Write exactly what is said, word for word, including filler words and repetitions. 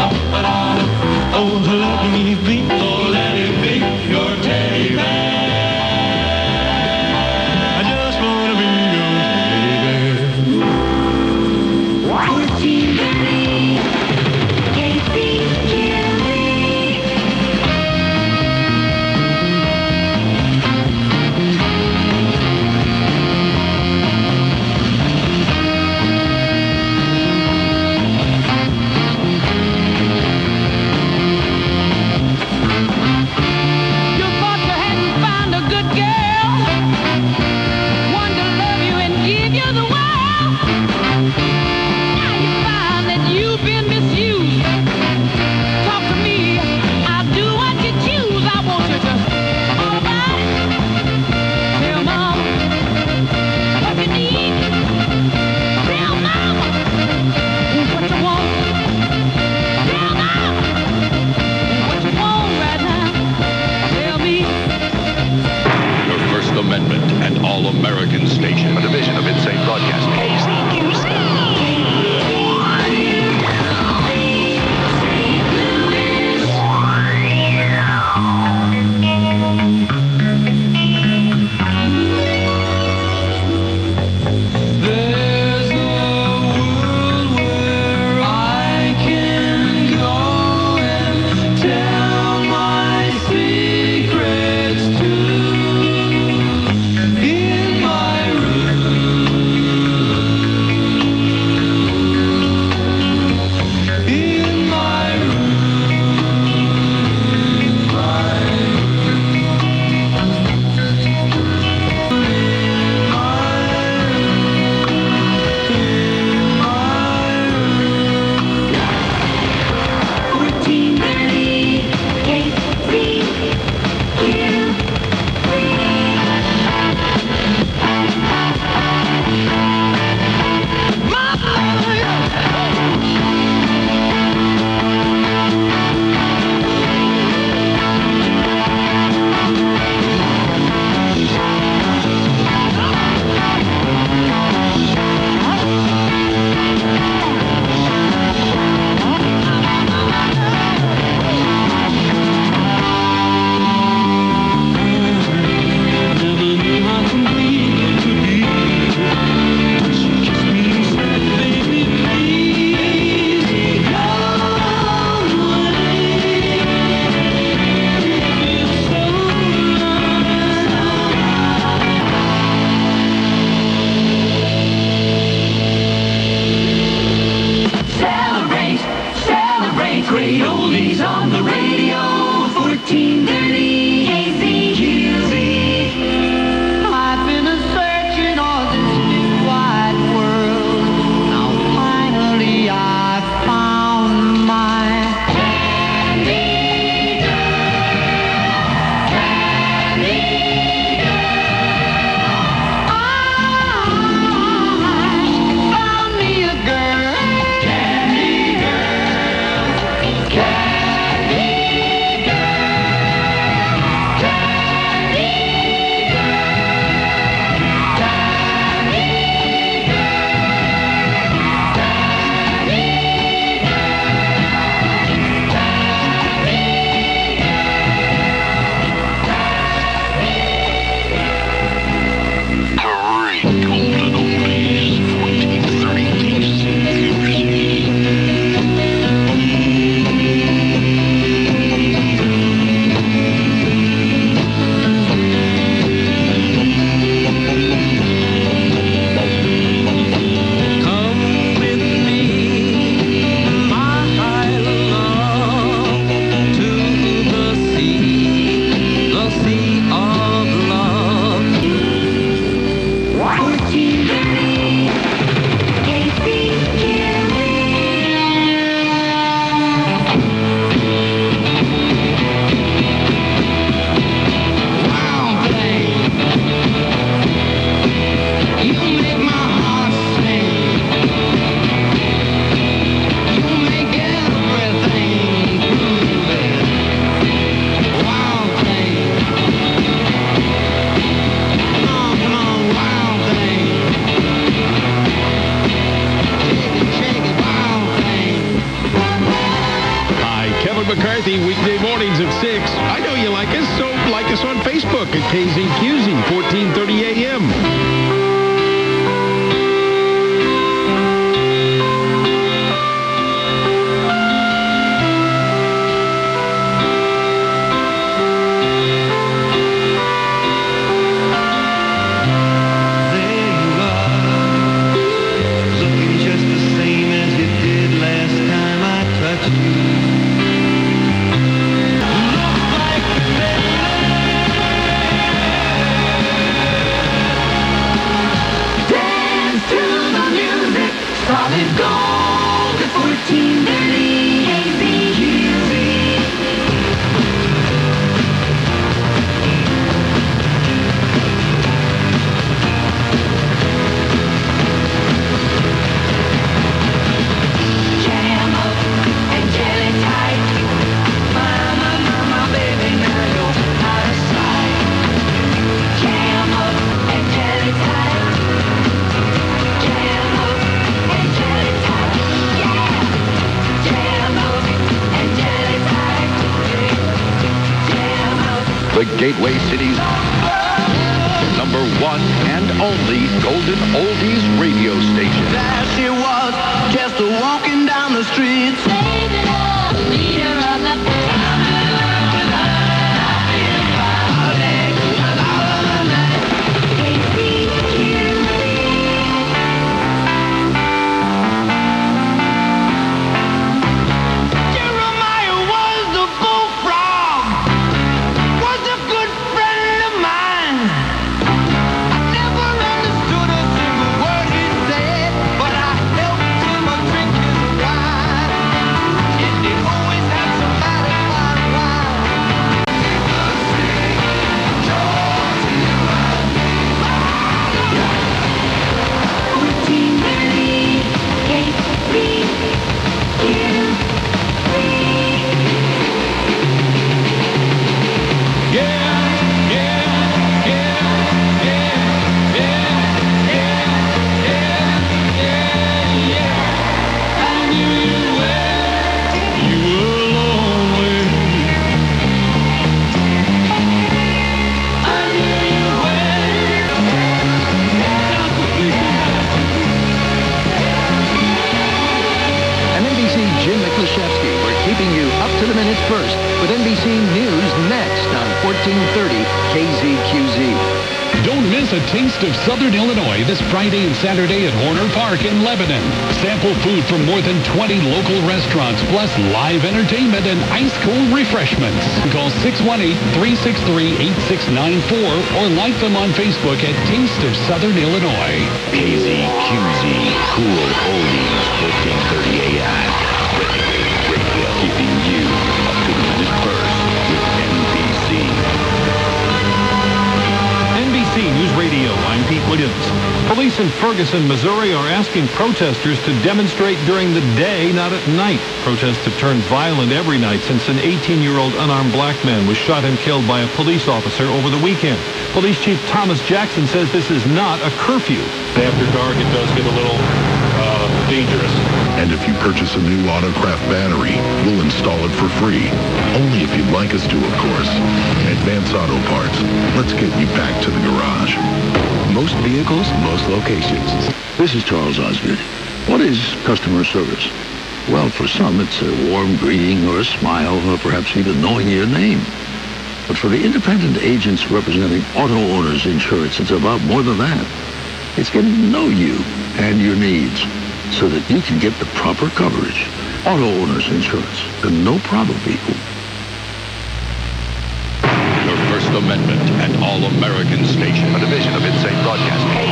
Oh, let me be, oh, let it be your teddy bear. I just wanna be your teddy bear. fourteen thirty, K C Q. Amendment and All-American Station, a division of Insane Broadcasting. K C Q C. There's a world where I can go and tell my secrets to. In my room, in my room, my fourteen thirty, K C Q. Celebrate, celebrate, great oldies on the radio. fourteen thirty, K C Q Z. I've been a searching on this new wide world. Now finally I found my Candy girl, candy girl. I found me a girl. Candy girl, candy Kevin McCarthy, weekday mornings at six. I know you like us, so like us on Facebook at K Z Q Z, fourteen thirty A M. Solid gold at fourteen thirty K Z Q Z. Jam up and jelly tight. Mama, mama, baby, now you're out of sight. Jam up and jelly tight. Jam up. The Gateway City's number one and only Golden Oldies radio station. There she was, just walking down the street. Saving up, leader of the first, with N B C News next on fourteen thirty K Z Q Z. Don't miss a taste of Southern Illinois this Friday and Saturday at Horner Park in Lebanon. Sample food from more than twenty local restaurants, plus live entertainment and ice-cold refreshments. Call six one eight, three six three, eight six nine four or like them on Facebook at Taste of Southern Illinois. K Z Q Z, cool oldies, fourteen thirty A M. Radio, keeping you up to the minute first with N B C. N B C News Radio, I'm Pete Williams. Police in Ferguson, Missouri are asking protesters to demonstrate during the day, not at night. Protests have turned violent every night since an eighteen-year-old unarmed black man was shot and killed by a police officer over the weekend. Police Chief Thomas Jackson says this is not a curfew. After dark, it does get a little uh, dangerous. And if you purchase a new Autocraft battery, we'll install it for free. Only if you'd like us to, of course. Advance Auto Parts. Let's get you back to the garage. Most vehicles, most locations. This is Charles Osgood. What is customer service? Well, for some, it's a warm greeting or a smile or perhaps even knowing your name. But for the independent agents representing auto owners insurance, it's about more than that. It's getting to know you and your needs so that you can get the proper coverage. Auto owners insurance, the no-problem people. Your First Amendment and All-American station, a division of Insane Broadcasting.